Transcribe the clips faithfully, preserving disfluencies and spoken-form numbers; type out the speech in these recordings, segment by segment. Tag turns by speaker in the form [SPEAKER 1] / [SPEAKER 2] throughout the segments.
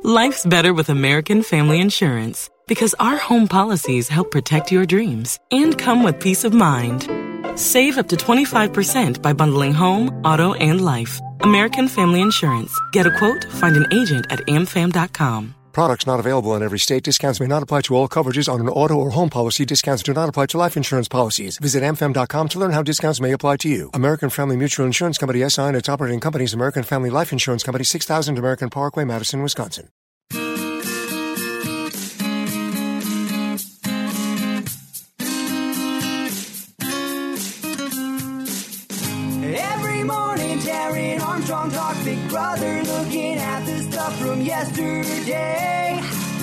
[SPEAKER 1] Life's better with American Family Insurance because our home policies help protect your dreams and come with peace of mind. Save up to twenty-five percent by bundling home, auto, and life. American Family Insurance. Get a quote, find an agent at a m fam dot com.
[SPEAKER 2] Products not available in every state. Discounts may not apply to all coverages on an auto or home policy. Discounts do not apply to life insurance policies. Visit a m fam dot com to learn how discounts may apply to you. American Family Mutual Insurance Company, S I and its operating companies, American Family Life Insurance Company, six thousand American Parkway, Madison, Wisconsin.
[SPEAKER 3] Every morning, Darren Armstrong talks Big Brother, looking at the stuff from yesterday.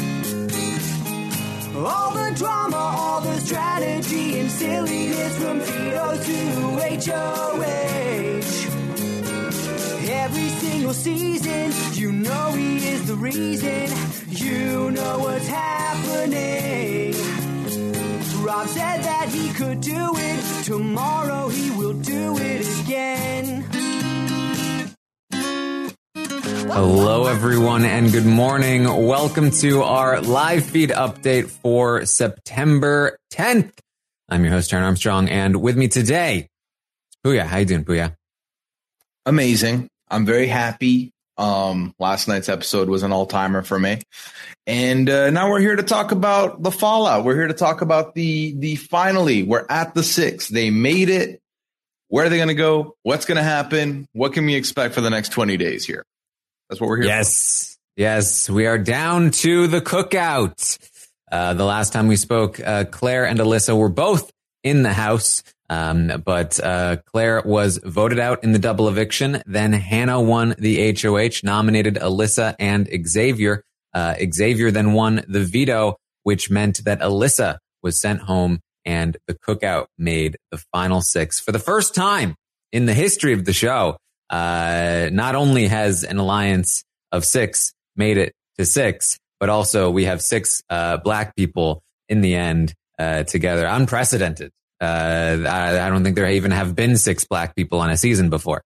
[SPEAKER 3] All the drama, all the strategy and silliness from Tito to H O H. Every single season, you know he is the reason. You know what's happening. Rob said that he could do it. Tomorrow he will do it again.
[SPEAKER 4] Hello, everyone, and good morning. Welcome to our live feed update for September tenth. I'm your host, Darren Armstrong, and with me today, it's Puya. How you doing, Puya?
[SPEAKER 5] Amazing. I'm very happy. Um, last night's episode was an all-timer for me. And uh, now we're here to talk about the fallout. We're here to talk about the, the finally, we're at the six. They made it. Where are they going to go? What's going to happen? What can we expect for the next twenty days here? That's what we're here
[SPEAKER 4] yes. for. Yes, we are down to the cookout. Uh, the last time we spoke, uh, Claire and Alyssa were both in the house. Um, but, uh, Claire was voted out in the double eviction. Then Hannah won the H O H, nominated Alyssa and Xavier. Uh, Xavier then won the veto, which meant that Alyssa was sent home and the cookout made the final six. For the first time in the history of the show, uh, not only has an alliance of six made it to six, but also we have six, uh, black people in the end, uh, together. Unprecedented. Uh, I, I don't think there even have been six black people on a season before.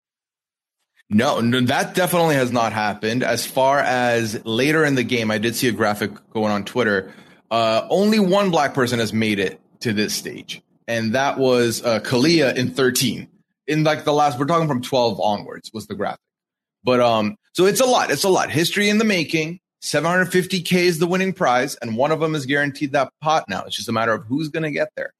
[SPEAKER 5] No, no, that definitely has not happened. As far as later in the game, I did see a graphic going on Twitter. Uh, only one black person has made it to this stage, and that was uh, Kalia in thirteen. In like the last, we're talking from twelve onwards was the graphic. But um, so it's a lot. It's a lot. History in the making. seven hundred fifty K is the winning prize, and one of them is guaranteed that pot now. It's just a matter of who's going to get there.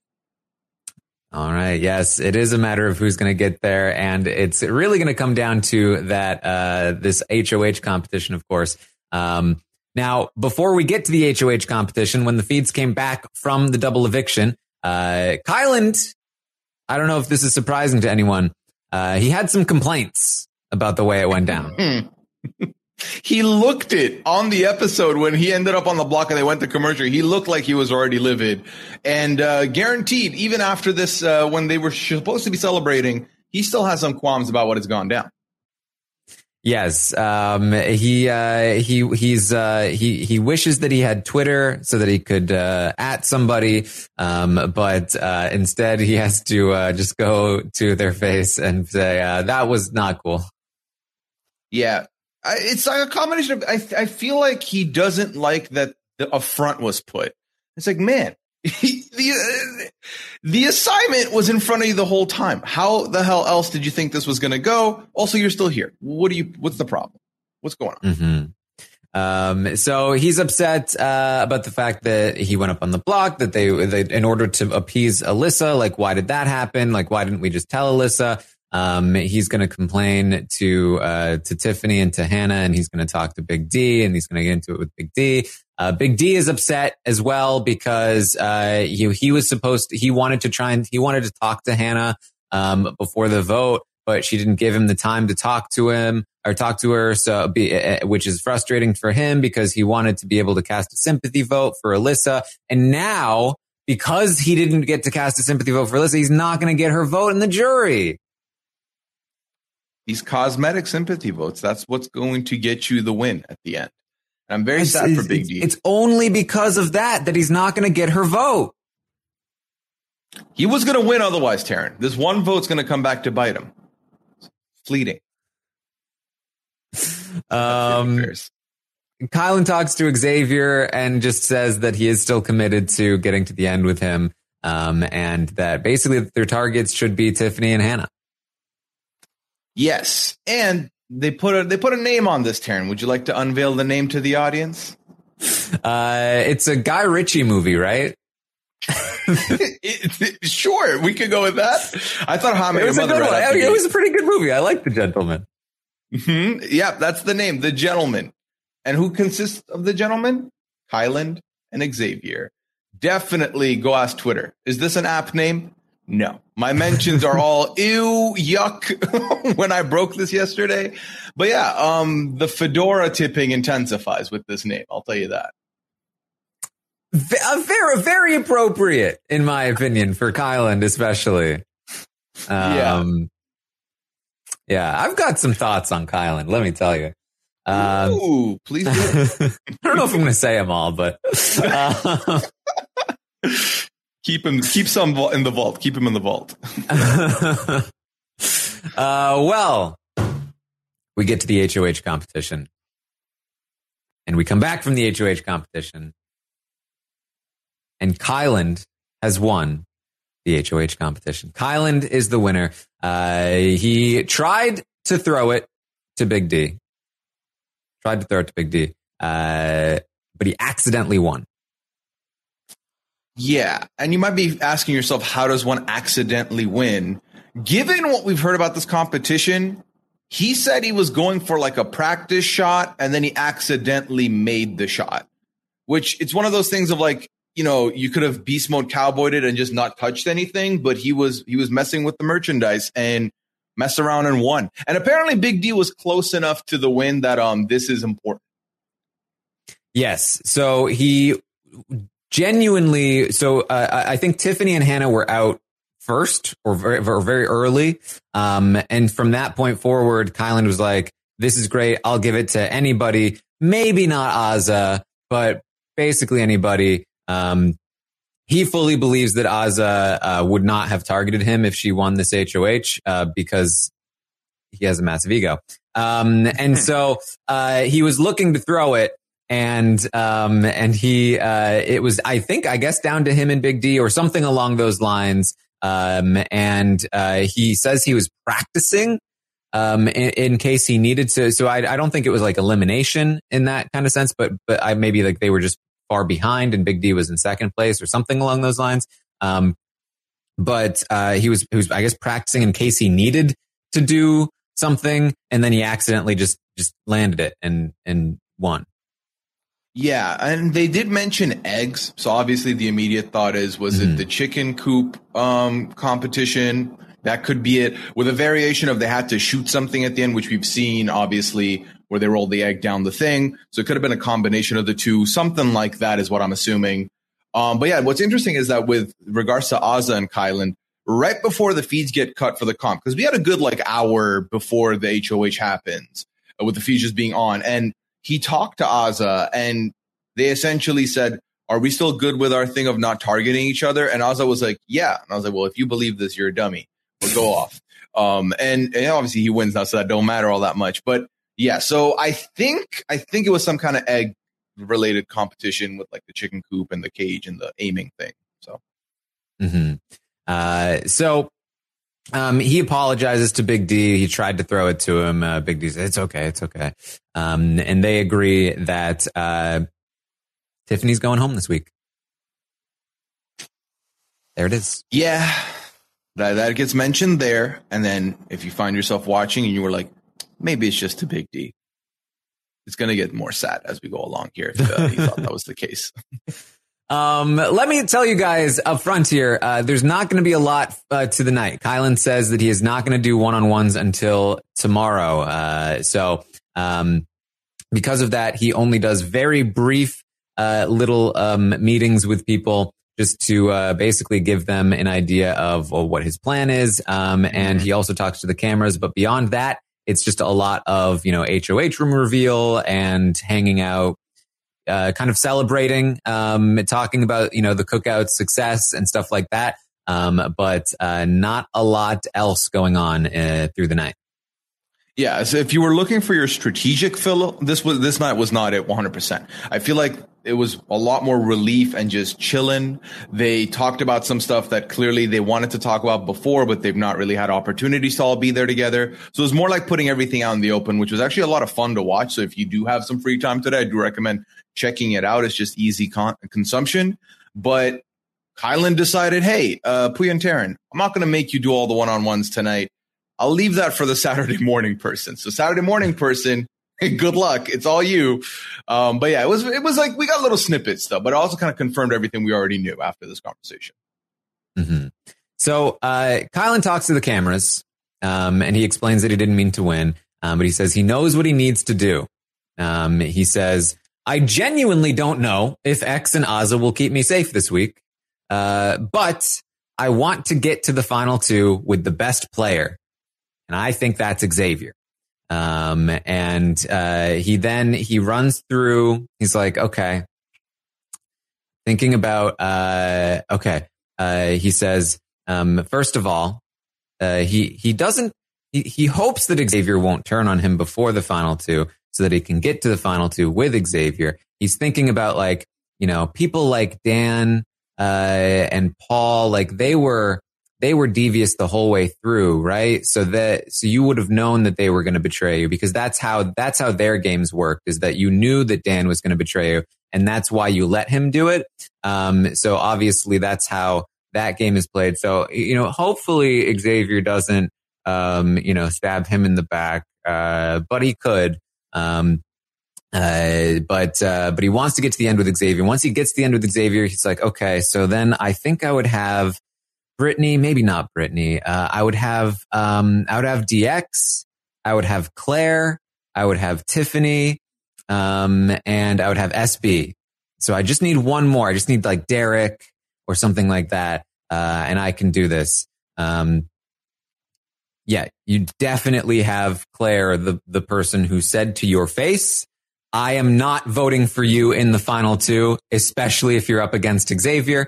[SPEAKER 4] All right. Yes, it is a matter of who's going to get there. And it's really going to come down to that, uh, this H O H competition, of course. Um, now, before we get to the H O H competition, when the feeds came back from the double eviction, uh, Kyland, I don't know if this is surprising to anyone. Uh, he had some complaints about the way it went down.
[SPEAKER 5] He looked it on the episode when he ended up on the block and they went to commercial. He looked like he was already livid, and uh, guaranteed, even after this, uh, when they were supposed to be celebrating, he still has some qualms about what has gone down.
[SPEAKER 4] Yes, um, he uh, he he's uh, he he wishes that he had Twitter so that he could uh, at somebody, um, but uh, instead he has to uh, just go to their face and say uh, that was not cool.
[SPEAKER 5] Yeah. I, it's like a combination of, I, I feel like he doesn't like that the, a front was put. It's like, man, he, the, uh, the assignment was in front of you the whole time. How the hell else did you think this was going to go? Also, you're still here. What do you, what's the problem? What's going on?
[SPEAKER 4] Mm-hmm. Um, so he's upset, uh, about the fact that he went up on the block, that they, they, in order to appease Alyssa, like, why did that happen? Like, why didn't we just tell Alyssa? Um, he's going to complain to, uh, to Tiffany and to Hannah, and he's going to talk to Big D, and he's going to get into it with Big D. Uh, Big D is upset as well because, uh, he, he was supposed to, he wanted to try and, he wanted to talk to Hannah, um, before the vote, but she didn't give him the time to talk to him or talk to her. So, be, uh, which is frustrating for him because he wanted to be able to cast a sympathy vote for Alyssa. And now, because he didn't get to cast a sympathy vote for Alyssa, he's not going to get her vote in the jury.
[SPEAKER 5] These cosmetic sympathy votes, that's what's going to get you the win at the end. And I'm very it's, sad for Big D.
[SPEAKER 4] It's only because of that that he's not going to get her vote.
[SPEAKER 5] He was going to win otherwise, Taryn. This one vote's going to come back to bite him. Fleeting.
[SPEAKER 4] Um, Kylan talks to Xavier and just says that he is still committed to getting to the end with him. Um, and that basically their targets should be Tiffany and Hannah.
[SPEAKER 5] Yes. And they put a, they put a name on this, Taryn. Would you like to unveil the name to the audience?
[SPEAKER 4] Uh, it's a Guy Ritchie movie, right?
[SPEAKER 5] it, it, sure, we could go with that. I thought How I Met Your Mother.
[SPEAKER 4] Right it was a pretty good movie. I like The Gentleman.
[SPEAKER 5] Mm-hmm. Yeah, that's the name, The Gentleman. And who consists of The Gentleman? Kylan and Xavier. Definitely go ask Twitter. Is this an app name? No. My mentions are all ew, yuck when I broke this yesterday. But yeah, um, the fedora tipping intensifies with this name. I'll tell you that.
[SPEAKER 4] Very, very appropriate, in my opinion, for Kylan, especially. Um, yeah. Yeah, I've got some thoughts on Kylan, let me tell you. Um,
[SPEAKER 5] Ooh, please do.
[SPEAKER 4] I don't know if I'm going to say them all, but uh,
[SPEAKER 5] keep him, keep some in the vault. Keep him in the vault.
[SPEAKER 4] uh, well, we get to the H O H competition, and we come back from the H O H competition, and Kylan has won the H O H competition. Kylan is the winner. Uh, he tried to throw it to Big D. Tried to throw it to Big D, uh, but he accidentally won.
[SPEAKER 5] Yeah, and you might be asking yourself, how does one accidentally win? Given what we've heard about this competition, he said he was going for like a practice shot, and then he accidentally made the shot, which it's one of those things of like, you know, you could have beast mode cowboyed it and just not touched anything, but he was he was messing with the merchandise and messed around and won. And apparently Big D was close enough to the win that um this is important.
[SPEAKER 4] Yes. So he genuinely, so uh, I think Tiffany and Hannah were out first or very, or very early. Um, and from that point forward, Kylan was like, this is great. I'll give it to anybody. Maybe not Azah, but basically anybody. Um, he fully believes that Azah uh, would not have targeted him if she won this H O H uh, because he has a massive ego. Um, and so uh, he was looking to throw it. And, um, and he, uh, it was, I think, I guess down to him and Big D or something along those lines. Um, and, uh, he says he was practicing, um, in, in case he needed to. So I, I don't think it was like elimination in that kind of sense, but, but I maybe like they were just far behind and Big D was in second place or something along those lines. Um, but, uh, he was, he was, I guess, practicing in case he needed to do something. And then he accidentally just, just landed it and, and won.
[SPEAKER 5] Yeah, and they did mention eggs. So obviously the immediate thought is, was mm-hmm. it the chicken coop um, competition? That could be it. With a variation of they had to shoot something at the end, which we've seen, obviously, where they rolled the egg down the thing. So it could have been a combination of the two. Something like that is what I'm assuming. Um, but yeah, what's interesting is that with regards to Azah and Kylan, right before the feeds get cut for the comp, because we had a good like hour before the H O H happens, uh, with the feeds just being on. And he talked to Azah and they essentially said, are we still good with our thing of not targeting each other? And Azah was like, yeah. And I was like, well, if you believe this, you're a dummy. We'll go off. Um, and, and obviously he wins now, so that don't matter all that much. But yeah, so I think, I think it was some kind of egg related competition with like the chicken coop and the cage and the aiming thing. So,
[SPEAKER 4] mm-hmm. uh, so, Um, he apologizes to Big D. He tried to throw it to him. Uh, Big D said, it's okay. It's okay. Um, and they agree that, uh, Tiffany's going home this week. There it is.
[SPEAKER 5] Yeah. That, that gets mentioned there. And then if you find yourself watching and you were like, maybe it's just to Big D, it's going to get more sad as we go along here. If uh, you thought that was the case.
[SPEAKER 4] Um, let me tell you guys up front here, uh, there's not going to be a lot uh, to the night. Kylan says that he is not going to do one-on-ones until tomorrow. Uh, so, um, because of that, he only does very brief, uh, little, um, meetings with people just to, uh, basically give them an idea of well, what his plan is. Um, and he also talks to the cameras, but beyond that, it's just a lot of, you know, H O H room reveal and hanging out. Uh, kind of celebrating, um, talking about, you know, the Cookout's success and stuff like that. Um, but, uh, not a lot else going on, uh, through the night.
[SPEAKER 5] Yeah, so if you were looking for your strategic fill, this was this night was not it one hundred percent. I feel like it was a lot more relief and just chilling. They talked about some stuff that clearly they wanted to talk about before, but they've not really had opportunities to all be there together. So it was more like putting everything out in the open, which was actually a lot of fun to watch. So if you do have some free time today, I do recommend checking it out. It's just easy con- consumption. But Kylan decided, hey, uh, Puya and Taryn, I'm not going to make you do all the one-on-ones tonight. I'll leave that for the Saturday morning person. So Saturday morning person, good luck. It's all you. Um, but yeah, it was it was like we got little snippets though, but it also kind of confirmed everything we already knew after this conversation.
[SPEAKER 4] Mm-hmm. So uh, Kylan talks to the cameras, um, and he explains that he didn't mean to win, um, but he says he knows what he needs to do. Um, he says, I genuinely don't know if X and Azah will keep me safe this week, uh, but I want to get to the final two with the best player. And I think that's Xavier. Um, and, uh, he then, he runs through, he's like, okay, thinking about, uh, okay. Uh, he says, um, first of all, uh, he, he doesn't, he, he hopes that Xavier won't turn on him before the final two so that he can get to the final two with Xavier. He's thinking about like, you know, people like Dan, uh, and Paul, like they were, they were devious the whole way through, right? So that, so you would have known that they were going to betray you because that's how, that's how their games worked, is that you knew that Dan was going to betray you. And that's why you let him do it. Um, so obviously that's how that game is played. So, you know, hopefully Xavier doesn't, um, you know, stab him in the back. Uh, but he could. Um, uh, but, uh, but he wants to get to the end with Xavier. Once he gets to the end with Xavier, he's like, okay, so then I think I would have Brittany, maybe not Brittany. Uh, I would have, um, I would have D X. I would have Claire. I would have Tiffany. Um, and I would have S B. So I just need one more. I just need like Derek or something like that. Uh, and I can do this. Um, yeah, you definitely have Claire, the, the person who said to your face, I am not voting for you in the final two, especially if you're up against Xavier.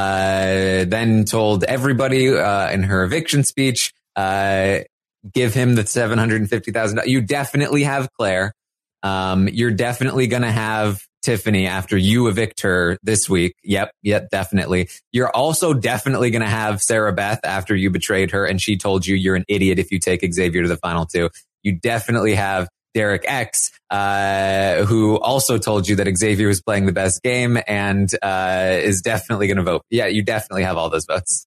[SPEAKER 4] Uh, then told everybody, uh, in her eviction speech, uh, give him the seven hundred fifty thousand dollars. You definitely have Claire. Um, you're definitely going to have Tiffany after you evict her this week. Yep. Yep. Definitely. You're also definitely going to have Sarah Beth after you betrayed her and she told you you're an idiot if you take Xavier to the final two. You definitely have Derek X, uh, who also told you that Xavier was playing the best game and, uh, is definitely going to vote. Yeah, you definitely have all those votes.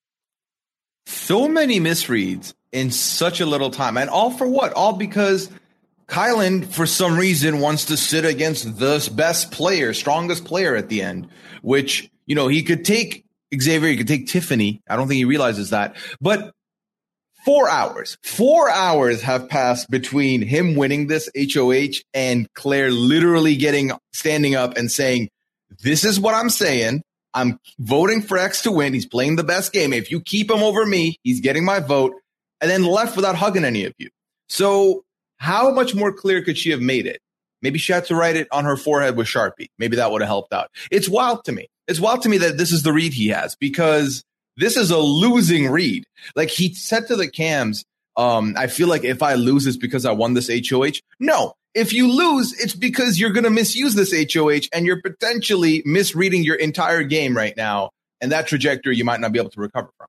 [SPEAKER 5] So many misreads in such a little time. And all for what? All because Kylan, for some reason, wants to sit against the best player, strongest player at the end, which, you know, he could take Xavier, he could take Tiffany. I don't think he realizes that. But Four hours, four hours have passed between him winning this H O H and Claire literally getting, standing up and saying, this is what I'm saying. I'm voting for X to win. He's playing the best game. If you keep him over me, he's getting my vote. And then left without hugging any of you. So how much more clear could she have made it? Maybe she had to write it on her forehead with Sharpie. Maybe that would have helped out. It's wild to me. It's wild to me that this is the read he has because this is a losing read. Like he said to the cams, um, I feel like if I lose, it's because I won this H O H. No, if you lose, it's because you're going to misuse this H O H and you're potentially misreading your entire game right now. And that trajectory you might not be able to recover from.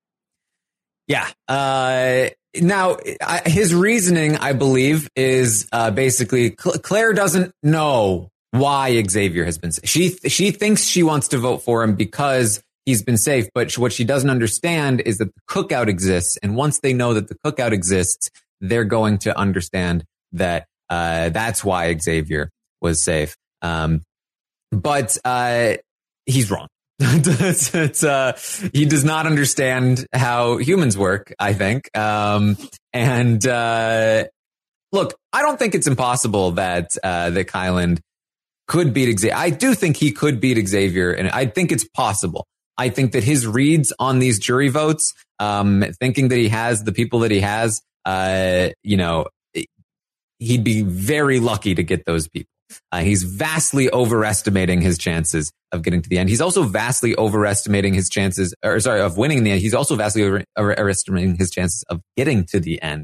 [SPEAKER 4] Yeah. Uh, now, I, his reasoning, I believe, is uh, basically Cl- Claire doesn't know why Xavier has been. She she thinks she wants to vote for him because he's been safe, but what she doesn't understand is that the cookout exists. And once they know that the cookout exists, they're going to understand that uh, that's why Xavier was safe. Um, but uh, he's wrong. it's, it's, uh, he does not understand how humans work, I think. Um, and uh, look, I don't think it's impossible that uh, that Kylan could beat Xavier. I do think he could beat Xavier, and I think it's possible. I think that his reads on these jury votes, um, thinking that he has the people that he has, uh, you know, he'd be very lucky to get those people. Uh, he's vastly overestimating his chances of getting to the end. He's also vastly overestimating his chances, or sorry, of winning in the end. He's also vastly over, overestimating his chances of getting to the end.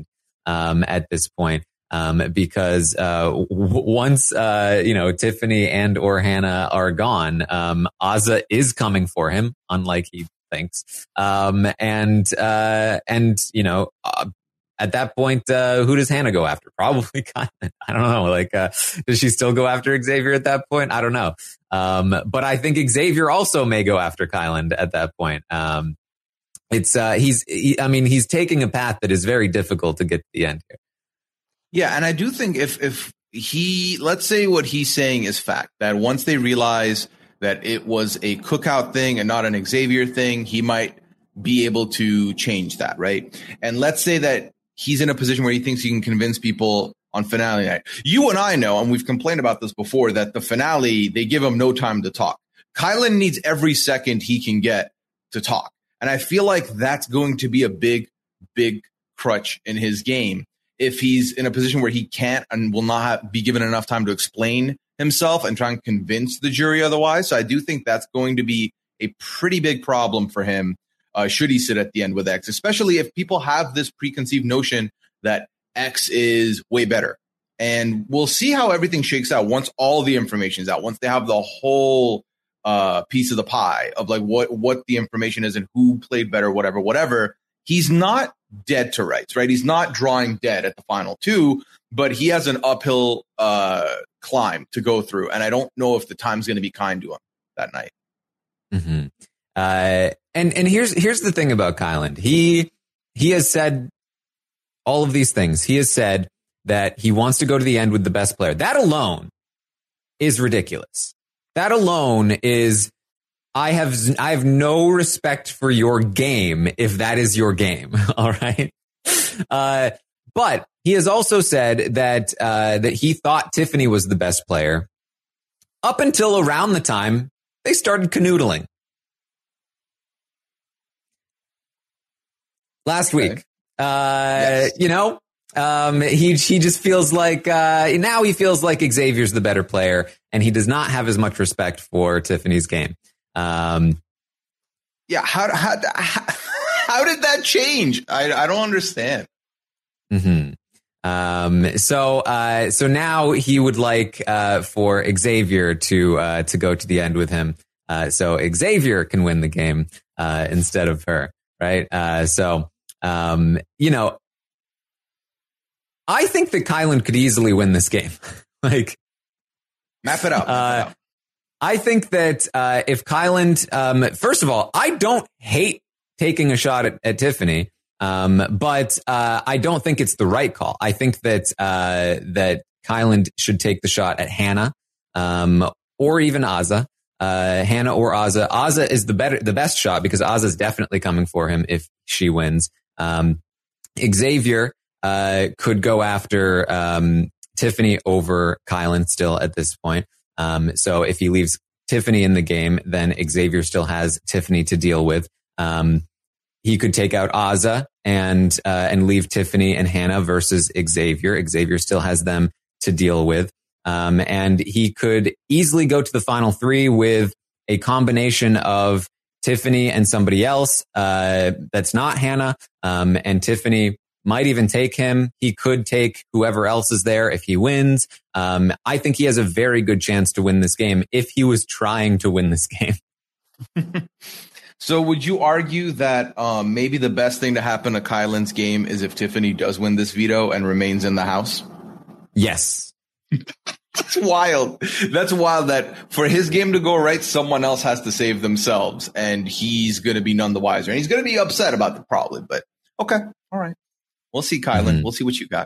[SPEAKER 4] um, at this point. Um, because, uh, w- once, uh, you know, Tiffany and or Hannah are gone, um, Azah is coming for him, unlike he thinks. Um, and, uh, and, you know, uh, at that point, uh, who does Hannah go after? Probably Kyland. I don't know. Like, uh, does she still go after Xavier at that point? I don't know. Um, but I think Xavier also may go after Kyland at that point. Um, it's, uh, he's, he, I mean, he's taking a path that is very difficult to get to the end here.
[SPEAKER 5] Yeah, and I do think if if he, let's say what he's saying is fact, that once they realize that it was a Cookout thing and not an Xavier thing, he might be able to change that, right? And let's say that he's in a position where he thinks he can convince people on finale night. You and I know, and we've complained about this before, that the finale, they give him no time to talk. Kyland needs every second he can get to talk. And I feel like that's going to be a big, big crutch in his game. If he's in a position where he can't and will not have, be given enough time to explain himself and try and convince the jury otherwise. So I do think that's going to be a pretty big problem for him, uh, should he sit at the end with X, especially if people have this preconceived notion that X is way better. And we'll see how everything shakes out once all the information is out, once they have the whole uh, piece of the pie of like what, what the information is and who played better, whatever, whatever. He's not dead to rights, right? He's not drawing dead at the final two, but he has an uphill uh, climb to go through. And I don't know if the time's going to be kind to him that night.
[SPEAKER 4] Mm-hmm. Uh, and, and here's, here's the thing about Kyland. He, he has said all of these things. He has said that he wants to go to the end with the best player. That alone is ridiculous. That alone is, I have I have no respect for your game if that is your game. All right. Uh, but he has also said that uh, that he thought Tiffany was the best player up until around the time they started canoodling. Last
[SPEAKER 5] okay.
[SPEAKER 4] week, uh,
[SPEAKER 5] yes.
[SPEAKER 4] you know, um, he he just feels like uh, now he feels like Xavier's the better player, and he does not have as much respect for Tiffany's game. Um,
[SPEAKER 5] yeah. How, how, how, how did that change? I, I don't understand.
[SPEAKER 4] Mm-hmm. Um, so, uh, so now he would like, uh, for Xavier to, uh, to go to the end with him. Uh, so Xavier can win the game, uh, instead of her. Right. Uh, so, um, you know, I think that Kyland could easily win this game. like,
[SPEAKER 5] map it out. Map
[SPEAKER 4] uh,
[SPEAKER 5] it out.
[SPEAKER 4] I think that uh, if Kyland, um, first of all, I don't hate taking a shot at, at Tiffany, um, but uh, I don't think it's the right call. I think that uh, that Kyland should take the shot at Hannah, um, or even Azah. Uh, Hannah or Azah. Azah is the better, the best shot because Azah is definitely coming for him if she wins. Um, Xavier uh, could go after um, Tiffany over Kyland still at this point. Um, so if he leaves Tiffany in the game, then Xavier still has Tiffany to deal with. Um, he could take out Azah and, uh, and leave Tiffany and Hannah versus Xavier. Xavier still has them to deal with. Um, and he could easily go to the final three with a combination of Tiffany and somebody else, uh, that's not Hannah. Um, and Tiffany might even take him. He could take whoever else is there if he wins. Um, I think he has a very good chance to win this game if he was trying to win this game.
[SPEAKER 5] So would you argue that um, maybe the best thing to happen to Kyland's game is if Tiffany does win this veto and remains in the house?
[SPEAKER 4] Yes.
[SPEAKER 5] That's wild. That's wild that for his game to go right, someone else has to save themselves, and he's going to be none the wiser. And he's going to be upset about it probably, but okay. All right. We'll see, Kyland. Mm-hmm. We'll see what you got.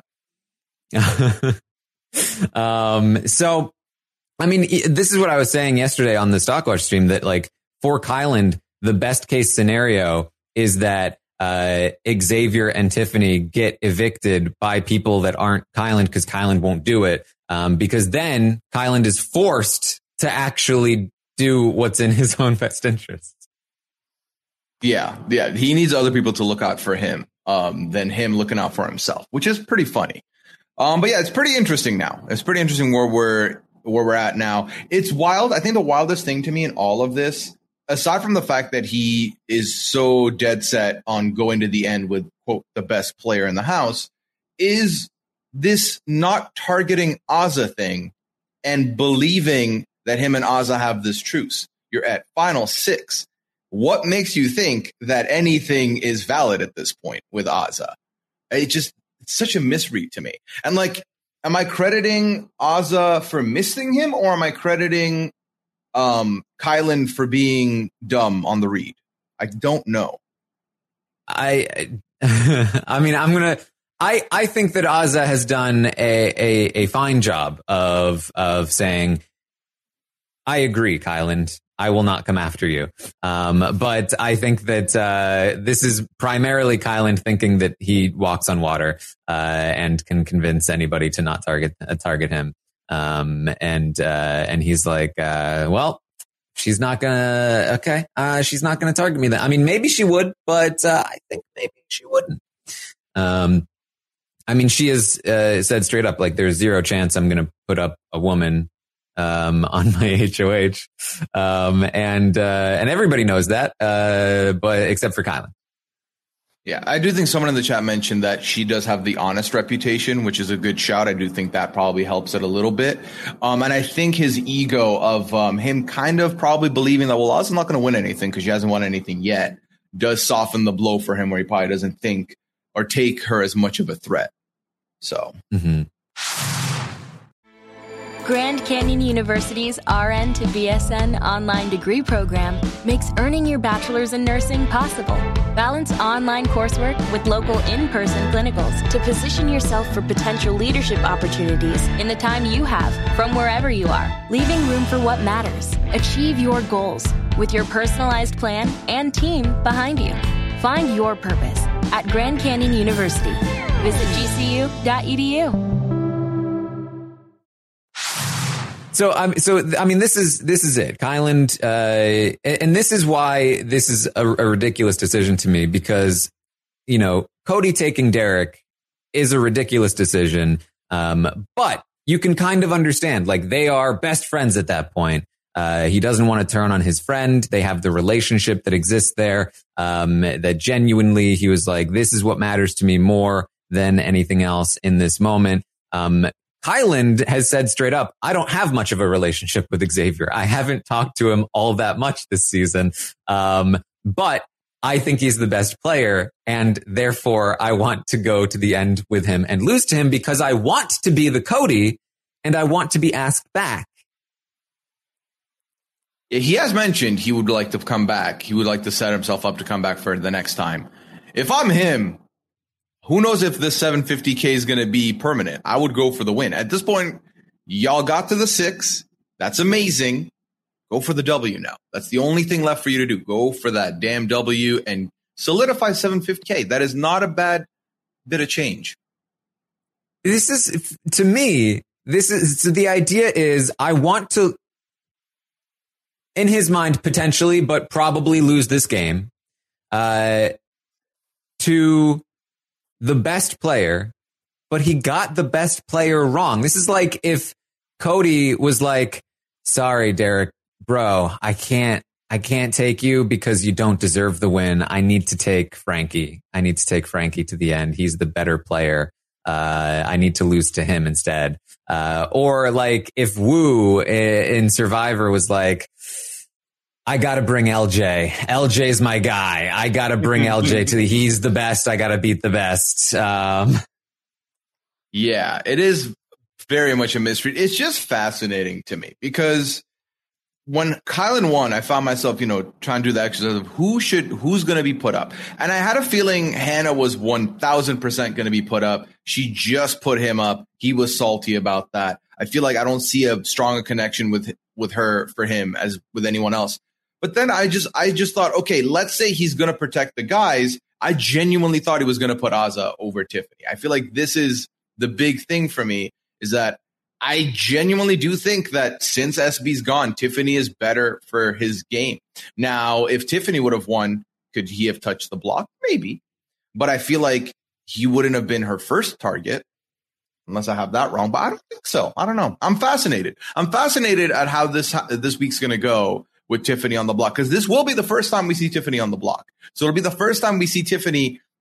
[SPEAKER 4] um, so, I mean, this is what I was saying yesterday on the Stockwatch stream, that like for Kyland, the best case scenario is that uh, Xavier and Tiffany get evicted by people that aren't Kyland because Kyland won't do it. Um, because then Kyland is forced to actually do what's in his own best interest.
[SPEAKER 5] Yeah. Yeah. He needs other people to look out for him. Um, than him looking out for himself, which is pretty funny. Um, but yeah, it's pretty interesting now. It's pretty interesting where we're where we're at now. It's wild. I think the wildest thing to me in all of this, aside from the fact that he is so dead set on going to the end with, quote, the best player in the house, is this not targeting Azah thing and believing that him and Azah have this truce. You're at final six. What makes you think that anything is valid at this point with Azah? It just, it's such a misread to me. And like, am I crediting Azah for missing him, or am I crediting um, Kyland for being dumb on the read? I don't know.
[SPEAKER 4] I, I mean, I'm going to, I, I think that Azah has done a, a, a fine job of, of saying, I agree, Kyland. I will not come after you. Um, but I think that uh, this is primarily Kyland thinking that he walks on water uh, and can convince anybody to not target uh, target him. Um, and uh, and he's like, uh, well, she's not gonna. Okay, uh, she's not gonna target me. Then I mean, maybe she would, but uh, I think maybe she wouldn't. Um, I mean, she has uh, said straight up, like, there's zero chance I'm gonna put up a woman Um, on my H O H. Um, and, uh, and everybody knows that, uh, but except for Kyland.
[SPEAKER 5] Yeah, I do think someone in the chat mentioned that she does have the honest reputation, which is a good shout. I do think that probably helps it a little bit. Um, and I think his ego of, um, him kind of probably believing that, well, Azah's not going to win anything because she hasn't won anything yet, does soften the blow for him, where he probably doesn't think or take her as much of a threat. So.
[SPEAKER 4] Mm-hmm.
[SPEAKER 6] Grand Canyon University's R N to B S N online degree program makes earning your bachelor's in nursing possible. Balance online coursework with local in-person clinicals to position yourself for potential leadership opportunities in the time you have from wherever you are, leaving room for what matters. Achieve your goals with your personalized plan and team behind you. Find your purpose at Grand Canyon University. Visit G C U dot E D U.
[SPEAKER 4] So, um, so I mean, this is this is it, Kyland, uh, and this is why this is a, a ridiculous decision to me, because, you know, Cody taking Derek is a ridiculous decision, um, but you can kind of understand, like, they are best friends at that point. Uh, he doesn't want to turn on his friend. They have the relationship that exists there, um, that genuinely he was like, this is what matters to me more than anything else in this moment. Um, Kyland has said straight up, I don't have much of a relationship with Xavier. I haven't talked to him all that much this season. Um, but I think he's the best player, and therefore I want to go to the end with him and lose to him because I want to be the Cody and I want to be asked back.
[SPEAKER 5] He has mentioned he would like to come back. He would like to set himself up to come back for the next time. If I'm him, who knows if this seven fifty K is going to be permanent? I would go for the win. At this point, y'all got to the six. That's amazing. Go for the W now. That's the only thing left for you to do. Go for that damn W and solidify seven fifty K. That is not a bad bit of change.
[SPEAKER 4] This is, to me, this is, so the idea is I want to, in his mind, potentially, but probably lose this game, uh, to the best player, but he got the best player wrong. This is like if Cody was like, sorry, Derek, bro, I can't, I can't take you because you don't deserve the win. I need to take Frankie. I need to take Frankie to the end. He's the better player. Uh, I need to lose to him instead. Uh, or like if Wu in Survivor was like, I got to bring L J. L J's my guy. I got to bring L J to the, he's the best. I got to beat the best. Um,
[SPEAKER 5] yeah, it is very much a mystery. It's just fascinating to me because when Kyland won, I found myself, you know, trying to do the exercise of who should, who's going to be put up. And I had a feeling Hannah was one thousand percent going to be put up. She just put him up. He was salty about that. I feel like I don't see a stronger connection with, with her for him as with anyone else. But then I just I just thought, okay, let's say he's going to protect the guys. I genuinely thought he was going to put Azah over Tiffany. I feel like this is the big thing for me, is that I genuinely do think that since S B's gone, Tiffany is better for his game. Now, if Tiffany would have won, could he have touched the block? Maybe. But I feel like he wouldn't have been her first target, unless I have that wrong. But I don't think so. I don't know. I'm fascinated. I'm fascinated at how this this week's going to go with Tiffany on the block, because this will be the first time we see Tiffany on the block. So it'll be the first time we see Tiffany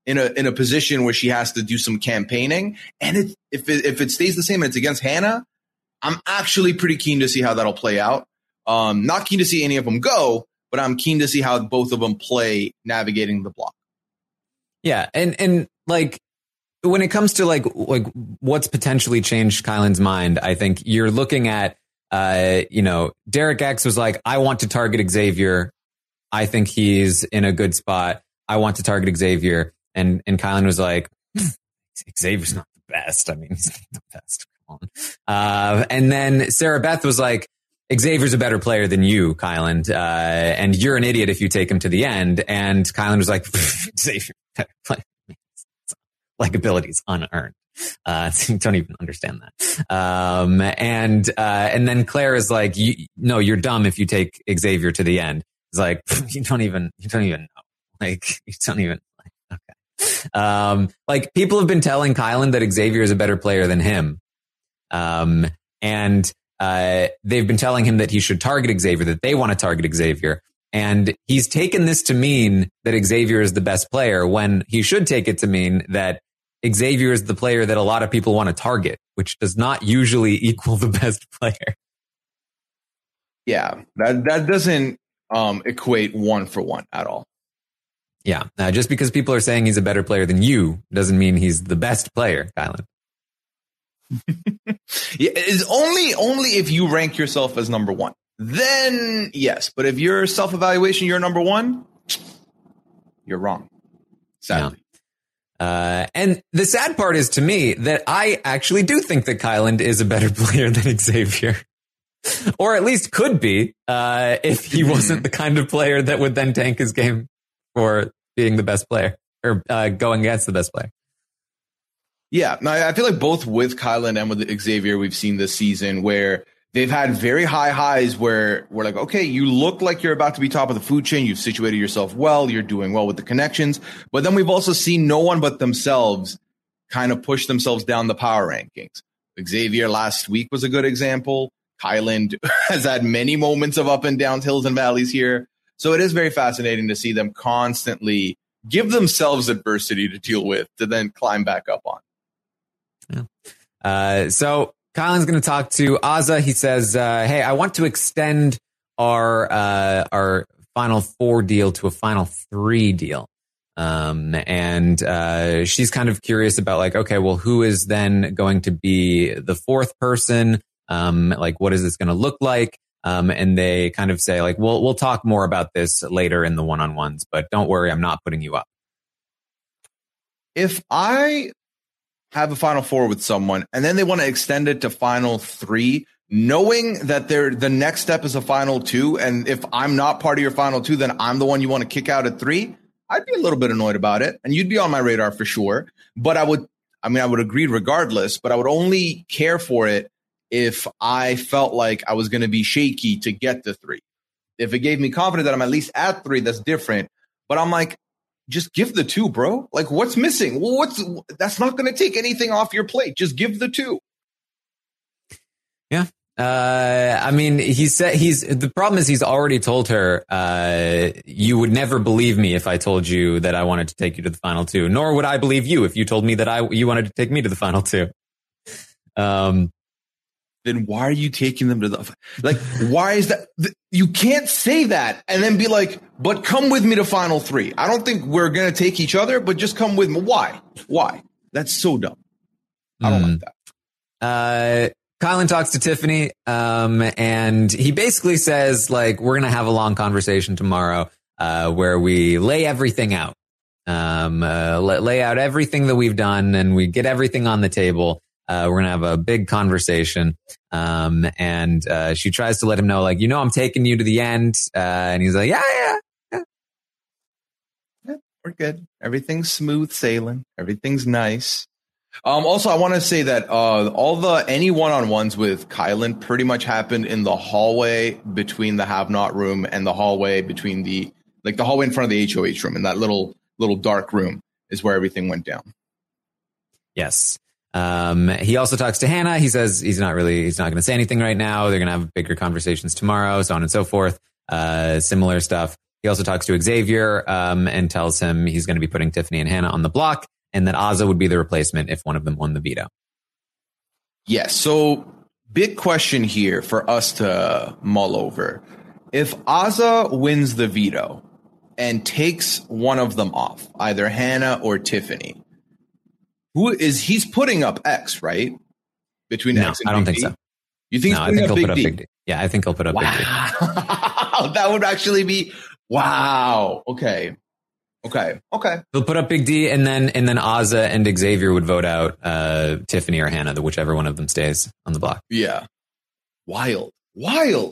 [SPEAKER 5] in a in a position where she has to do some campaigning. And it, if it, if it stays the same and it's against Hannah, I'm actually pretty keen to see how that'll play out. Um, not keen to see any of them go, but I'm keen to see how both of them play navigating the block.
[SPEAKER 4] Yeah, and and like when it comes to like like what's potentially changed Kylan's mind, I think you're looking at uh, you know, Derek X was like, I want to target Xavier. I think he's in a good spot. I want to target Xavier. And and Kylan was like, Xavier's not the best. I mean, he's not the best. Come on. Uh, and then Sarah Beth was like, Xavier's a better player than you, Kylan. Uh, and you're an idiot if you take him to the end. And Kylan was like, Xavier, better player. Likability is unearned. Uh, so you don't even understand that. Um, and, uh, and then Claire is like, you, no, you're dumb if you take Xavier to the end. It's like, you don't even, you don't even know. Like, you don't even, like, okay. Um, like people have been telling Kylan that Xavier is a better player than him. Um, and, uh, they've been telling him that he should target Xavier, that they want to target Xavier. And he's taken this to mean that Xavier is the best player when he should take it to mean that Xavier is the player that a lot of people want to target, which does not usually equal the best player.
[SPEAKER 5] Yeah, that that doesn't um, equate one for one at all.
[SPEAKER 4] Yeah, uh, just because people are saying he's a better player than you doesn't mean he's the best player, Kylan.
[SPEAKER 5] Yeah, it's only only if you rank yourself as number one. Then yes, but if your self-evaluation you're number one, you're wrong. Sadly.
[SPEAKER 4] Yeah. Uh, and the sad part is to me that I actually do think that Kylan is a better player than Xavier. Or at least could be, uh, if he wasn't the kind of player that would then tank his game for being the best player or, uh, going against the best player.
[SPEAKER 5] Yeah, no, I feel like both with Kylan and with Xavier, we've seen this season where they've had very high highs where we're like, okay, you look like you're about to be top of the food chain. You've situated yourself well. You're doing well with the connections. But then we've also seen no one but themselves kind of push themselves down the power rankings. Xavier last week was a good example. Kylan has had many moments of up and downs, hills and valleys here. So it is very fascinating to see them constantly give themselves adversity to deal with to then climb back up on.
[SPEAKER 4] Yeah. Uh, so Kylan's going to talk to Azah. He says, uh, hey, I want to extend our uh, our Final Four deal to a Final Three deal. Um, and uh, she's kind of curious about like, okay, well, who is then going to be the fourth person? Um, like, what is this going to look like? Um, and they kind of say like, we'll, we'll talk more about this later in the one-on-ones, but don't worry, I'm not putting you up.
[SPEAKER 5] If I have a Final Four with someone and then they want to extend it to Final Three, knowing that they're the next step is a Final Two, and if I'm not part of your Final Two, then I'm the one you want to kick out at three, I'd be a little bit annoyed about it, and you'd be on my radar for sure. But I would, I mean, I would agree regardless, but I would only care for it if I felt like I was going to be shaky to get to three. If it gave me confidence that I'm at least at three, that's different. But I'm like, just give the two, bro. Like, what's missing? Well, what's that's not going to take anything off your plate. Just give the two.
[SPEAKER 4] Yeah. Uh, I mean, he said he's the problem is he's already told her, uh, you would never believe me if I told you that I wanted to take you to the final two, nor would I believe you if you told me that I you wanted to take me to the final two. Um,
[SPEAKER 5] then why are you taking them to the like? Why is that? You can't say that and then be like, but come with me to Final Three. I don't think we're gonna take each other, but just come with me. Why? Why? That's so dumb. I don't
[SPEAKER 4] mm.
[SPEAKER 5] like that.
[SPEAKER 4] Uh. Kylan talks to Tiffany, um, and he basically says, like, we're going to have a long conversation tomorrow, uh, where we lay everything out, um, uh, lay out everything that we've done and we get everything on the table. Uh, we're going to have a big conversation. Um, and, uh, she tries to let him know, like, you know, I'm taking you to the end. Uh, and he's like, yeah, yeah, yeah.
[SPEAKER 5] Yeah, we're good. Everything's smooth sailing. Everything's nice. Um, also, I want to say that uh, all the any one-on-ones with Kylan pretty much happened in the hallway between the have-not room and the hallway between the like the hallway in front of the H O H room. In that little little dark room is where everything went down.
[SPEAKER 4] Yes. Um, he also talks to Hannah. He says he's not really he's not going to say anything right now. They're going to have bigger conversations tomorrow, so on and so forth. Uh, similar stuff. He also talks to Xavier um, and tells him he's going to be putting Tiffany and Hannah on the block, and that Azah would be the replacement if one of them won the veto.
[SPEAKER 5] Yes. So big question here for us to mull over. If Azah wins the veto and takes one of them off, either Hannah or Tiffany, who is he's putting up X, right? Between
[SPEAKER 4] no,
[SPEAKER 5] X and
[SPEAKER 4] I don't
[SPEAKER 5] Big
[SPEAKER 4] think
[SPEAKER 5] D?
[SPEAKER 4] so.
[SPEAKER 5] You think
[SPEAKER 4] no,
[SPEAKER 5] he's putting
[SPEAKER 4] I think
[SPEAKER 5] up,
[SPEAKER 4] he'll
[SPEAKER 5] Big,
[SPEAKER 4] put up
[SPEAKER 5] D?
[SPEAKER 4] Big D? Yeah, I think he'll put up
[SPEAKER 5] wow.
[SPEAKER 4] Big D.
[SPEAKER 5] That would actually be wow. Okay. Okay. Okay.
[SPEAKER 4] He'll put up Big D, and then and then Azah and Xavier would vote out uh, Tiffany or Hannah, the whichever one of them stays on the block.
[SPEAKER 5] Yeah. Wild. Wild.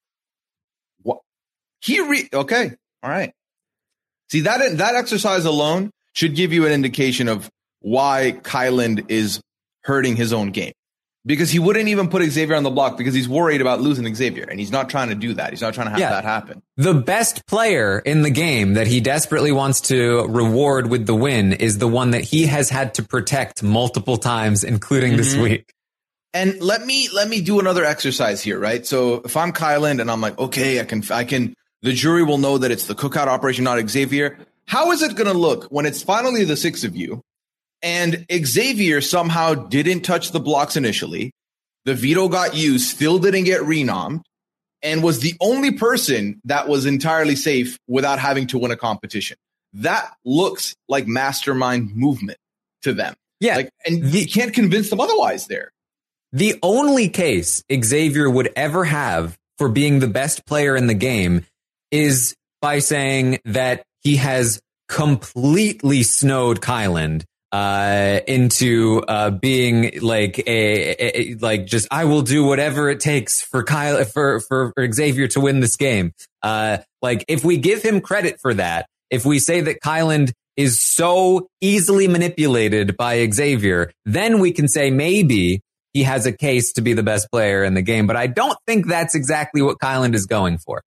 [SPEAKER 5] What? He re- okay. All right. See, that that exercise alone should give you an indication of why Kyland is hurting his own game. Because he wouldn't even put Xavier on the block because he's worried about losing Xavier. And he's not trying to do that. He's not trying to have
[SPEAKER 4] yeah.
[SPEAKER 5] that happen.
[SPEAKER 4] The best player in the game that he desperately wants to reward with the win is the one that he has had to protect multiple times, including mm-hmm. this week.
[SPEAKER 5] And let me let me do another exercise here, right? So if I'm Kyland and I'm like, okay, I can I can the jury will know that it's the cookout operation, not Xavier. How is it going to look when it's finally the six of you? And Xavier somehow didn't touch the blocks initially. The veto got used, still didn't get renommed, and was the only person that was entirely safe without having to win a competition. That looks like mastermind movement to them.
[SPEAKER 4] Yeah.
[SPEAKER 5] Like, and the, you can't convince them otherwise there.
[SPEAKER 4] The only case Xavier would ever have for being the best player in the game is by saying that he has completely snowed Kyland uh into uh being like a, a like just I will do whatever it takes for Kyle for, for for Xavier to win this game. Uh like if we give him credit for that, if we say that Kyland is so easily manipulated by Xavier, then we can say maybe he has a case to be the best player in the game. But I don't think that's exactly what Kyland is going for.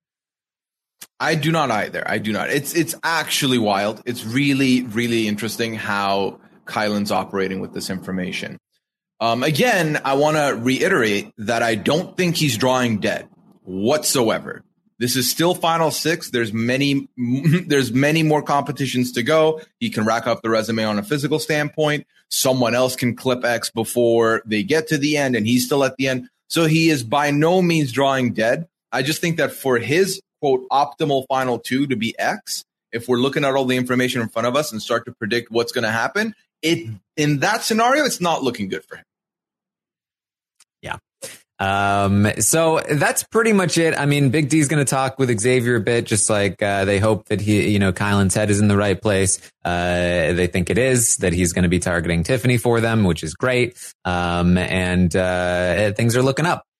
[SPEAKER 5] I do not either. I do not. It's it's actually wild. It's really, really interesting how Kyland's operating with this information. Um, again, I want to reiterate that I don't think he's drawing dead whatsoever. This is still final six. There's many, there's many more competitions to go. He can rack up the resume on a physical standpoint. Someone else can clip X before they get to the end, and he's still at the end. So he is by no means drawing dead. I just think that for his quote optimal final two to be X, if we're looking at all the information in front of us and start to predict what's going to happen, it in that scenario, it's not looking good for him.
[SPEAKER 4] Yeah. Um, so that's pretty much it. I mean, Big D's going to talk with Xavier a bit, just like uh, they hope that he, you know, Kyland's head is in the right place. Uh, they think it is, that he's going to be targeting Tiffany for them, which is great. Um, and uh, things are looking up.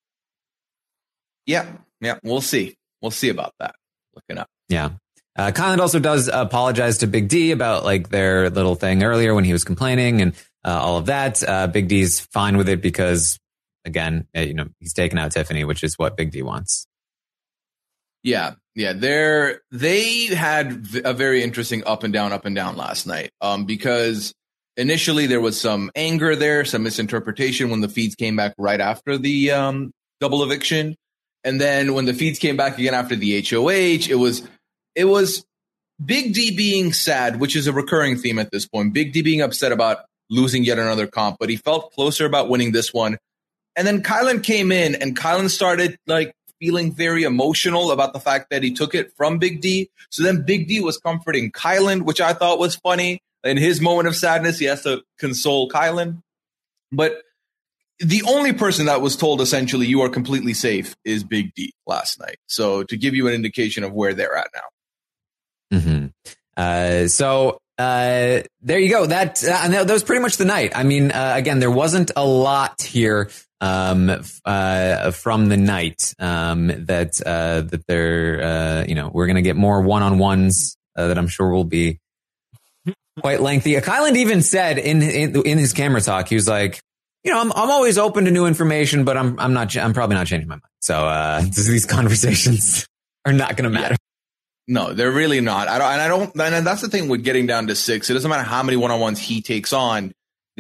[SPEAKER 5] Yeah. Yeah. We'll see. We'll see about that. Looking up.
[SPEAKER 4] Yeah. Uh, Kyland also does apologize to Big D about like their little thing earlier when he was complaining and uh, all of that. Uh, Big D's fine with it because, again, uh, you know, he's taken out Tiffany, which is what Big D wants.
[SPEAKER 5] Yeah, yeah, they're they had a very interesting up and down, up and down last night. Um, because initially there was some anger there, some misinterpretation when the feeds came back right after the um double eviction, and then when the feeds came back again after the H O H, it was. It was Big D being sad, which is a recurring theme at this point. Big D being upset about losing yet another comp, but he felt closer about winning this one. And then Kyland came in, and Kyland started like feeling very emotional about the fact that he took it from Big D. So then Big D was comforting Kyland, which I thought was funny. In his moment of sadness, he has to console Kyland. But the only person that was told essentially you are completely safe is Big D last night. So to give you an indication of where they're at now.
[SPEAKER 4] Mm-hmm. Uh, so uh, there you go. That, uh, that was pretty much the night. I mean, uh, again, there wasn't a lot here um, uh, from the night um, that uh, that they're, uh, you know, we're going to get more one-on-ones uh, that I'm sure will be quite lengthy. Kyland even said in, in in his camera talk, he was like, you know, I'm I'm always open to new information, but I'm I'm not I'm probably not changing my mind. So uh, these conversations are not going to matter.
[SPEAKER 5] Yeah. No, they're really not. I don't, and I don't, and that's the thing with getting down to six. It doesn't matter how many one-on-ones he takes on.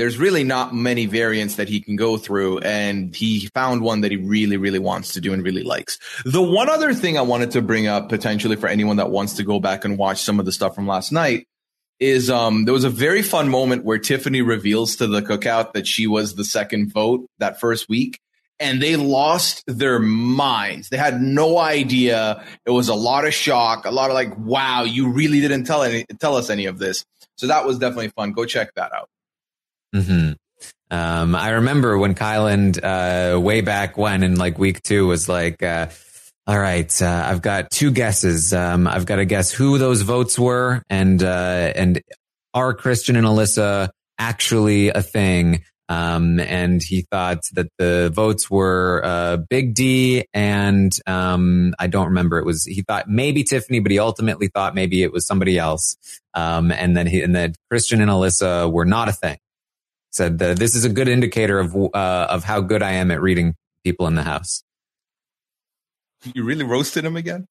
[SPEAKER 5] there's really not many variants that he can go through, and he found one that he really, really wants to do and really likes. The one other thing I wanted to bring up potentially for anyone that wants to go back and watch some of the stuff from last night is um, there was a very fun moment where Tiffany reveals to the cookout that she was the second vote that first week, and they lost their minds. They had no idea. It was a lot of shock, a lot of like, wow, you really didn't tell any, tell us any of this. So that was definitely fun. Go check that out.
[SPEAKER 4] Mm-hmm. Um, I remember when Kyland, uh, way back when in like week two was like, uh, all right, uh, I've got two guesses. Um, I've got to guess who those votes were, and, uh, and are Christian and Alyssa actually a thing? Um, and he thought that the votes were, uh, Big D and, um, I don't remember. It was, he thought maybe Tiffany, but he ultimately thought maybe it was somebody else. Um, and then he, and then Christian and Alyssa were not a thing. Said that this is a good indicator of uh, of how good I am at reading people in the house.
[SPEAKER 5] You really roasted him again?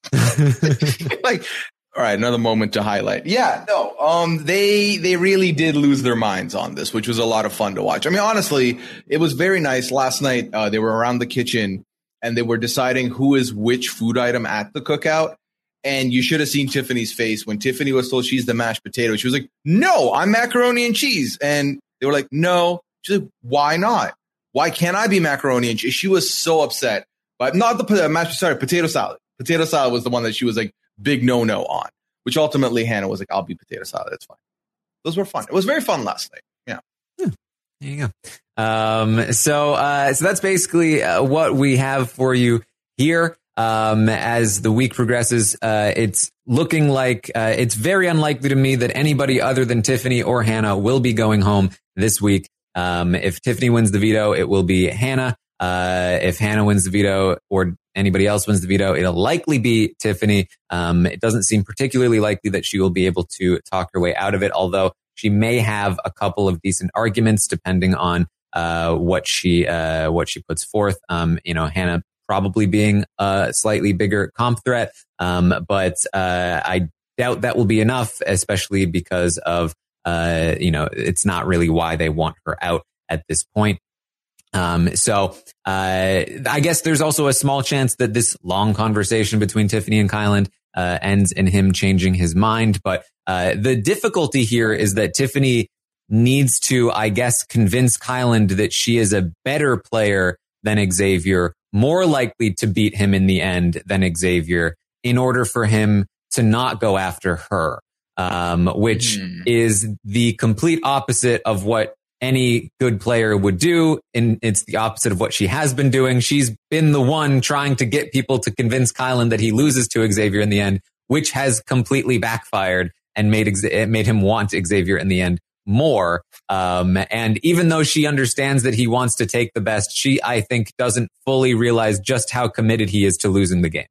[SPEAKER 5] Like, all right, another moment to highlight. Yeah, no, um, they they really did lose their minds on this, which was a lot of fun to watch. I mean, honestly, it was very nice. Last night, uh, they were around the kitchen and they were deciding who is which food item at the cookout. And you should have seen Tiffany's face when Tiffany was told she's the mashed potato. She was like, "No, I'm macaroni and cheese." And they were like, "No." She's like, "Why not? Why can't I be macaroni and cheese?" She was so upset. But not the mashed, sorry, potato salad. Potato salad was the one that she was like, big no-no on, which ultimately Hannah was like, "I'll be potato salad. That's fine." Those were fun. It was very fun last night. Yeah.
[SPEAKER 4] yeah there you go. Um, so, uh, so that's basically uh, what we have for you here. Um, as the week progresses, uh, it's looking like, uh, it's very unlikely to me that anybody other than Tiffany or Hannah will be going home this week. Um, if Tiffany wins the veto, it will be Hannah. Uh, if Hannah wins the veto or anybody else wins the veto, it'll likely be Tiffany. Um, it doesn't seem particularly likely that she will be able to talk her way out of it, although she may have a couple of decent arguments depending on, uh, what she, uh, what she puts forth. Um, you know, Hannah probably being a slightly bigger comp threat. Um, but, uh, I doubt that will be enough, especially because of, uh, you know, it's not really why they want her out at this point. Um, so, uh, I guess there's also a small chance that this long conversation between Tiffany and Kyland, uh, ends in him changing his mind. But, uh, the difficulty here is that Tiffany needs to, I guess, convince Kyland that she is a better player than Xavier, more likely to beat him in the end than Xavier, in order for him to not go after her, um, which mm. is the complete opposite of what any good player would do. And it's the opposite of what she has been doing. She's been the one trying to get people to convince Kyland that he loses to Xavier in the end, which has completely backfired and made, it made him want Xavier in the end more. Um, and even though she understands that he wants to take the best, she, I think, doesn't fully realize just how committed he is to losing the game.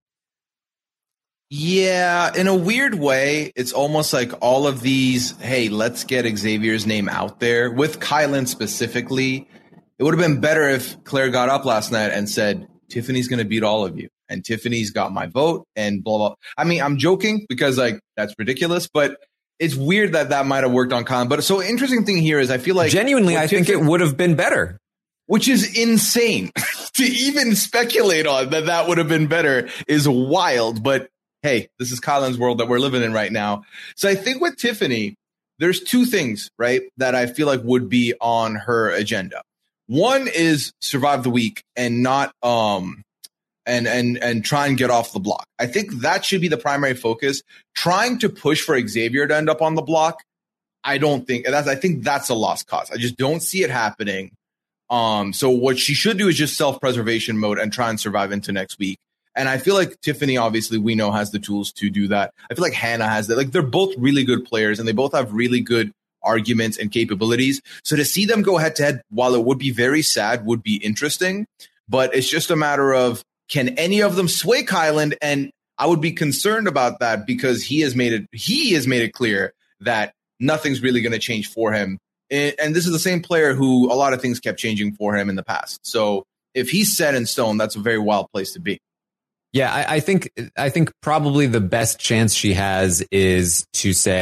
[SPEAKER 5] Yeah, in a weird way, it's almost like all of these, hey, let's get Xavier's name out there. With Kyland specifically, it would have been better if Claire got up last night and said, Tiffany's going to beat all of you. And Tiffany's got my vote and blah, blah. I mean, I'm joking because, like, that's ridiculous, but it's weird that that might have worked on Kyland. But so interesting thing here is I feel like...
[SPEAKER 4] Genuinely, I Tiffany, think it would have been better.
[SPEAKER 5] Which is insane. To even speculate on that that would have been better is wild, but... Hey, this is Kyland's world that we're living in right now. So I think with Tiffany, there's two things, right, that I feel like would be on her agenda. One is survive the week and not um and and and try and get off the block. I think that should be the primary focus. Trying to push for Xavier to end up on the block, I don't think that's I think that's a lost cause. I just don't see it happening. Um, so what she should do is just self-preservation mode and try and survive into next week. And I feel like Tiffany, obviously, we know has the tools to do that. I feel like Hannah has that. Like, they're both really good players and they both have really good arguments and capabilities. So to see them go head to head, while it would be very sad, would be interesting. But it's just a matter of, can any of them sway Kyland? And I would be concerned about that because he has made it, he has made it clear that nothing's really going to change for him. And this is the same player who a lot of things kept changing for him in the past. So if he's set in stone, that's a very wild place to be.
[SPEAKER 4] Yeah, I, I think I think probably the best chance she has is to say,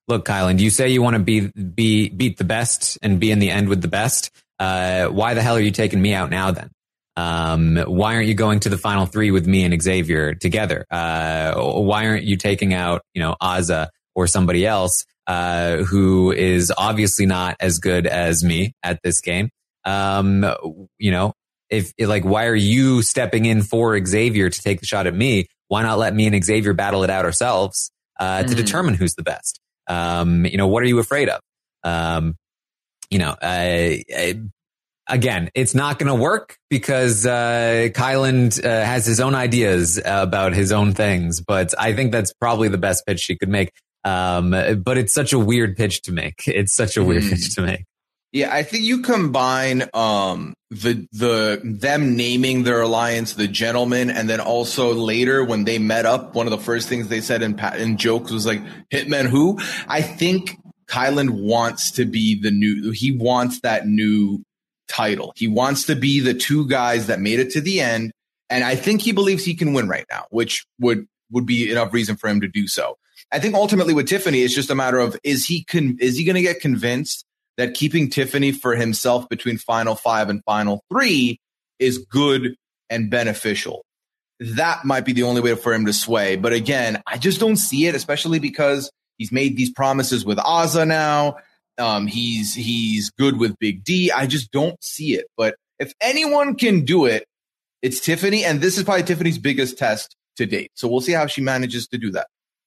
[SPEAKER 4] look, Kyland, you say you want to be, be, beat the best and be in the end with the best. Uh, why the hell are you taking me out now then? Um, why aren't you going to the final three with me and Xavier together? Uh, why aren't you taking out, you know, Azza or somebody else, uh, who is obviously not as good as me at this game? Um, you know, if like, why are you stepping in for Xavier to take the shot at me? Why not let me and Xavier battle it out ourselves, uh, mm. to determine who's the best? Um, you know, what are you afraid of? Um, you know, I, I Again, it's not going to work because uh, Kyland uh, has his own ideas about his own things. But I think that's probably the best pitch she could make. Um, but it's such a weird pitch to make. It's such a weird mm. pitch to make.
[SPEAKER 5] Yeah, I think you combine um, the the them naming their alliance, the Gentlemen, and then also later when they met up, one of the first things they said in in jokes was like "Hitman who?" I think Kyland wants to be the new. He wants that new title. He wants to be the two guys that made it to the end. And I think he believes he can win right now, which would, would be enough reason for him to do so. I think ultimately with Tiffany, it's just a matter of, is he con- is he going to get convinced that keeping Tiffany for himself between final five and final three is good and beneficial? That might be the only way for him to sway. But again, I just don't see it, especially because he's made these promises with Azza now. Um, he's he's good with Big D. I just don't see it. But if anyone can do it, it's Tiffany. And this is probably Tiffany's biggest test to date. So we'll see how she manages to do that.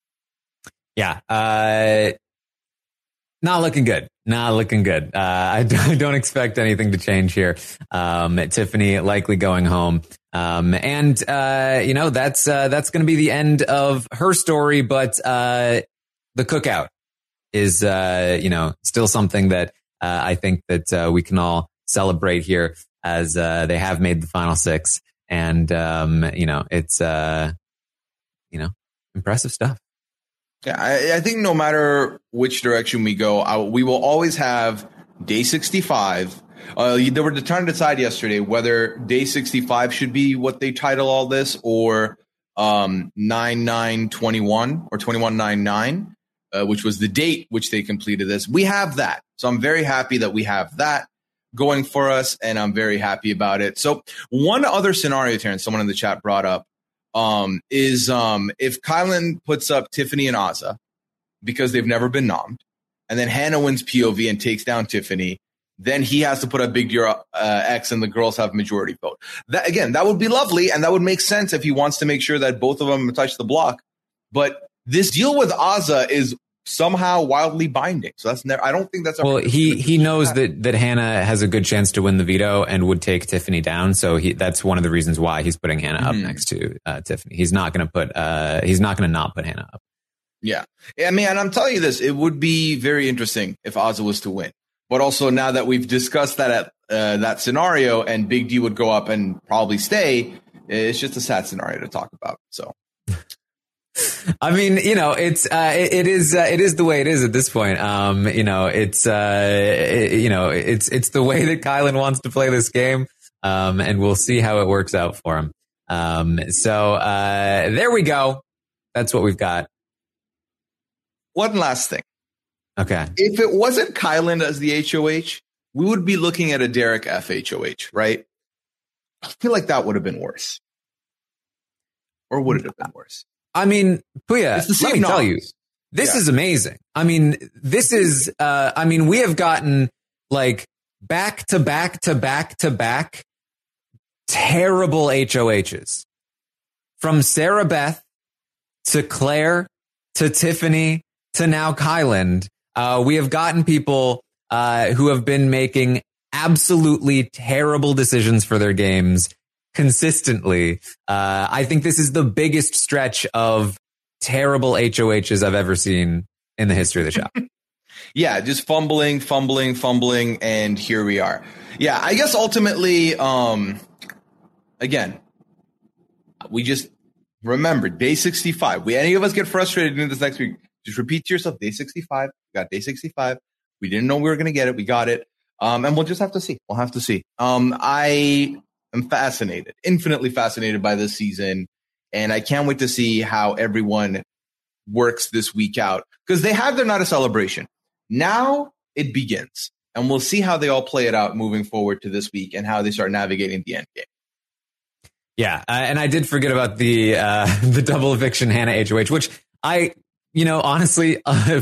[SPEAKER 4] Yeah. Uh, not looking good. Not looking good. Uh, I don't expect anything to change here. Um, Tiffany likely going home. Um, and, uh, you know, that's, uh, that's going to be the end of her story. But, uh, the cookout is, uh, you know, still something that, uh, I think that, uh, we can all celebrate here as, uh, they have made the final six. And, um, you know, it's, uh, you know, impressive stuff.
[SPEAKER 5] Yeah, I, I think no matter which direction we go, I, we will always have day sixty-five. Uh, they were trying to decide yesterday whether day sixty-five should be what they title all this or, um, nine nine twenty-one or twenty-one ninety-nine. Uh, which was the date which they completed this. We have that. So I'm very happy that we have that going for us, and I'm very happy about it. So one other scenario, Terrence, someone in the chat brought up, um, is um, if Kyland puts up Tiffany and Azza because they've never been nommed, and then Hannah wins P O V and takes down Tiffany, then he has to put up Big D uh, X and the girls have majority vote. That, again, that would be lovely, and that would make sense if he wants to make sure that both of them touch the block. But this deal with Azza is somehow wildly binding. So that's never, I don't think that's,
[SPEAKER 4] well, he, he knows that, that Hannah has a good chance to win the veto and would take Tiffany down. So he, that's one of the reasons why he's putting Hannah mm-hmm. up next to uh, Tiffany. He's not going to put, uh, he's not going to not put Hannah up.
[SPEAKER 5] Yeah. I mean, and I'm telling you this, it would be very interesting if Azza was to win. But also now that we've discussed that at uh, that scenario and Big D would go up and probably stay, it's just a sad scenario to talk about. So.
[SPEAKER 4] I mean, you know, it's, uh, it, it is, uh, it is the way it is at this point. Um, you know, it's, uh, it, you know, it's, it's the way that Kyland wants to play this game. Um, and we'll see how it works out for him. Um, so, uh, there we go. That's what we've got.
[SPEAKER 5] One last thing.
[SPEAKER 4] Okay.
[SPEAKER 5] If it wasn't Kyland as the H O H, we would be looking at a Derek F H O H, right? I feel like that would have been worse. Or would it have been worse?
[SPEAKER 4] I mean, Puya, let me tell you, this yeah. is amazing. I mean, this is, uh, I mean, we have gotten like back to back to back to back terrible H O Hs from Sarah Beth to Claire to Tiffany to now Kyland. Uh, we have gotten people, uh, who have been making absolutely terrible decisions for their games consistently. Uh, I think this is the biggest stretch of terrible H O Hs I've ever seen in the history of the show.
[SPEAKER 5] Yeah, just fumbling, fumbling, fumbling, and here we are. Yeah, I guess ultimately, um, again, we just remember day sixty-five. We any of us get frustrated in this next week, just repeat to yourself, day sixty-five. We got day sixty-five. We didn't know we were going to get it. We got it. Um, and we'll just have to see. We'll have to see. Um, I... I'm fascinated, infinitely fascinated by this season, and I can't wait to see how everyone works this week out, because they had their night of celebration. Now it begins, and we'll see how they all play it out moving forward to this week and how they start navigating the end game.
[SPEAKER 4] Yeah, uh, and I did forget about the uh, the double eviction Hannah H O H, which I, you know, honestly, uh,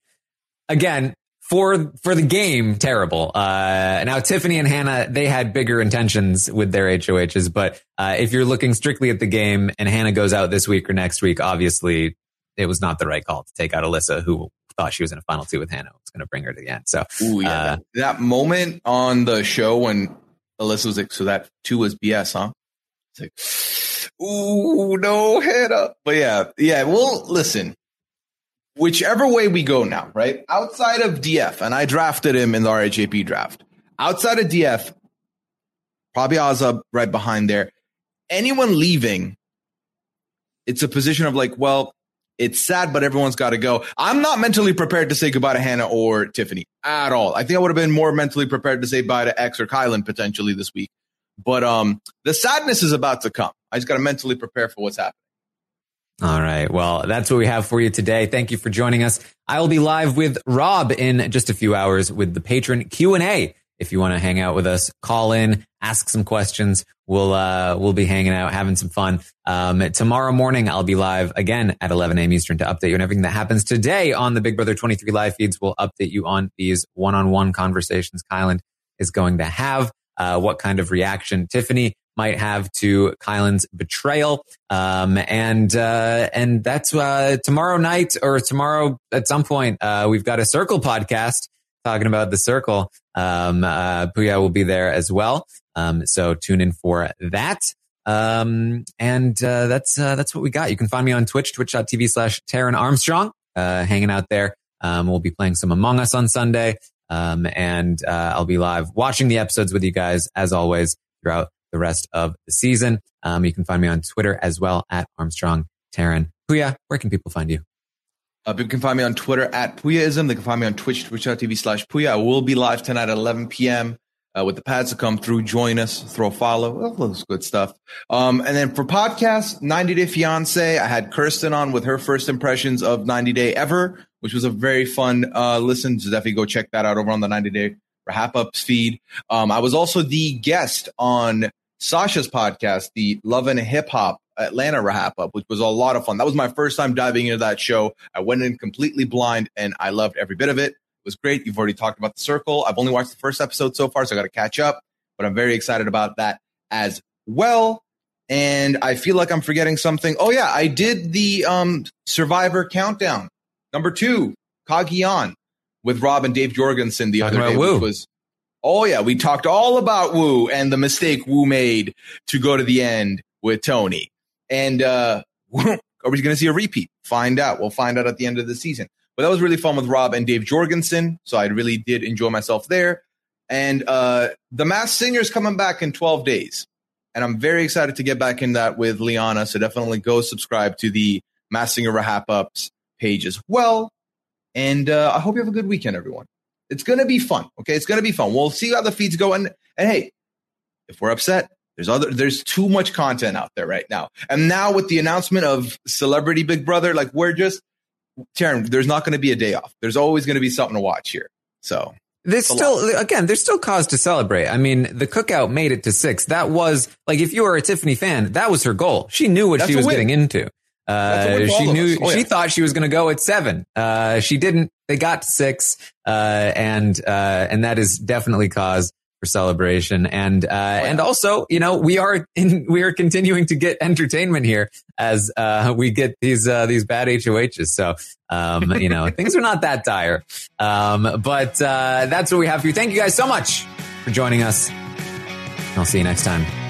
[SPEAKER 4] again, for for the game, terrible. Uh, now, Tiffany and Hannah, they had bigger intentions with their H O Hs, but uh, if you're looking strictly at the game and Hannah goes out this week or next week, obviously it was not the right call to take out Alyssa, who thought she was in a final two with Hannah. Was going to bring her to the end. So,
[SPEAKER 5] Ooh, yeah. uh, that moment on the show when Alyssa was like, "So that two was B S, huh?" It's like, ooh, no, Hannah. But yeah, yeah. Well, listen, whichever way we go now, right? Outside of D F, and I drafted him in the R H A P draft. Outside of D F, probably Azab right behind there. Anyone leaving, it's a position of like, well, it's sad, but everyone's got to go. I'm not mentally prepared to say goodbye to Hannah or Tiffany at all. I think I would have been more mentally prepared to say bye to X or Kylan potentially this week. But um, the sadness is about to come. I just got to mentally prepare for what's happening.
[SPEAKER 4] All right. Well, that's what we have for you today. Thank you for joining us. I will be live with Rob in just a few hours with the patron Q and A. If you want to hang out with us, call in, ask some questions. We'll uh, we'll be hanging out, having some fun. Um, tomorrow morning, I'll be live again at eleven a.m. Eastern to update you on everything that happens today on the Big Brother twenty-three live feeds. We'll update you on these one-on-one conversations Kylan is going to have, uh, what kind of reaction Tiffany might have to Kylan's betrayal. Um, and, uh, and that's, uh, tomorrow night or tomorrow at some point, uh, we've got a Circle podcast talking about the Circle. Um, uh, Puya will be there as well. Um, so tune in for that. Um, and, uh, that's, uh, that's what we got. You can find me on Twitch, twitch.tv slash Taran Armstrong, uh, hanging out there. Um, we'll be playing some Among Us on Sunday. Um, and, uh, I'll be live watching the episodes with you guys as always throughout the rest of the season. Um, you can find me on Twitter as well at Armstrong Taran. Puya, where can people find you?
[SPEAKER 5] Uh, people can find me on Twitter at Puyaism. They can find me on Twitch, twitch.tv slash Puya. I will be live tonight at eleven p.m. Uh, with the pads to come through. Join us, throw a follow. All those good stuff. Um, and then for podcasts, ninety Day Fiance, I had Kirsten on with her first impressions of ninety Day Ever, which was a very fun uh, listen. So definitely go check that out over on the ninety Day Wrap Ups feed. Um, I was also the guest on Sasha's podcast, the Love and Hip Hop Atlanta Wrap Up, which was a lot of fun. That was my first time diving into that show. I went in completely blind and I loved every bit of it. It was great. You've already talked about The Circle. I've only watched the first episode so far, so I got to catch up, but I'm very excited about that as well. And I feel like I'm forgetting something. Oh yeah, I did the um, Survivor Countdown number two, Cagayan, with Rob and Dave Jorgensen the
[SPEAKER 4] Talking
[SPEAKER 5] other day,
[SPEAKER 4] Woo.
[SPEAKER 5] which was, oh yeah, we talked all about Woo and the mistake Woo made to go to the end with Tony. And uh, are we going to see a repeat? Find out. We'll find out at the end of the season. But that was really fun with Rob and Dave Jorgensen. So I really did enjoy myself there. And uh, The Masked Singer is coming back in twelve days. And I'm very excited to get back in that with Liana. So definitely go subscribe to the Masked Singer Wrap Ups page as well. And uh, I hope you have a good weekend, everyone. It's going to be fun. Okay, it's going to be fun. We'll see how the feeds go. And, and hey, if we're upset, there's other. There's too much content out there right now. And now with the announcement of Celebrity Big Brother, like we're just, Taran, there's not going to be a day off. There's always going to be something to watch here. So
[SPEAKER 4] there's still, lot. again, there's still cause to celebrate. I mean, the cookout made it to six. That was, like, if you were a Tiffany fan, that was her goal. She knew what
[SPEAKER 5] That's
[SPEAKER 4] she was getting into. Uh, she knew, oh, yeah. she thought she was going to go at seven. Uh, she didn't. They got to six. Uh, and, uh, and that is definitely cause for celebration. And, uh, oh, yeah. and also, you know, we are in, we are continuing to get entertainment here as, uh, we get these, uh, these bad H O Hs. So, um, you know, things are not that dire. Um, but, uh, that's what we have for you. Thank you guys so much for joining us. I'll see you next time.